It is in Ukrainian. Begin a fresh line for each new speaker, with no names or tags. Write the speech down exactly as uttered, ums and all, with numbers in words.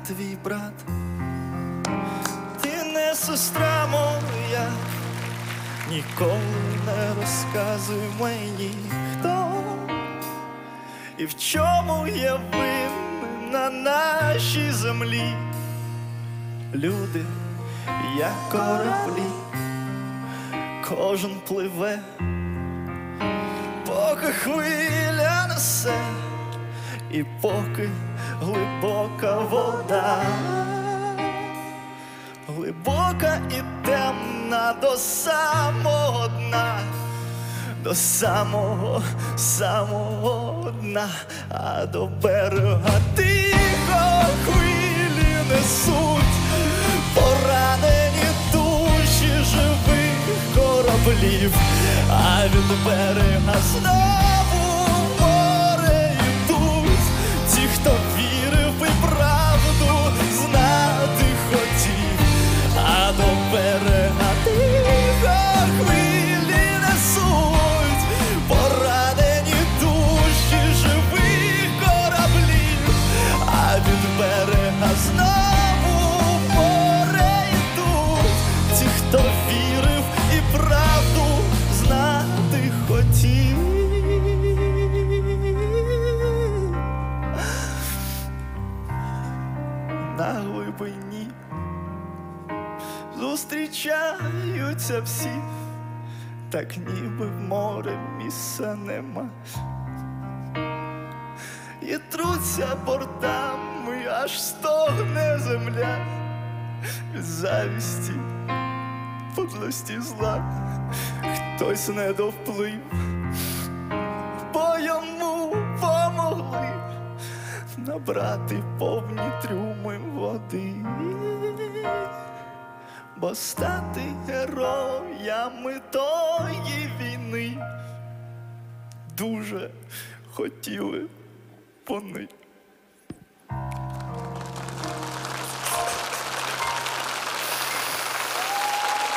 твій брат. Ти не сестра моя, ніколи не розказуй мені, хто і в чому є винен на нашій землі. Люди, як кораблі, кожен пливе, поки хвиля несе, і поки глибока вода, глибока і темна до самого дна, до самого, самого дна, а до берега тихо хвилі несуть поранені душі живих кораблів, а від берега знову в море йдуть ті, хто вірив і правду знати хотів, а до берега тихо хвилі несуть поранені душі живих кораблів, а від берега знову в море йдуть ті, хто вірив і правду знати хотів. На глибині зустрічаються всі, так ніби в море місця нема, і труться бортами, аж стогне земля від завісті, подлості зла. Хтось не довплив, бо йому помогли набрати повні трюми води, бо стати героями тої війни дуже хотіли вони.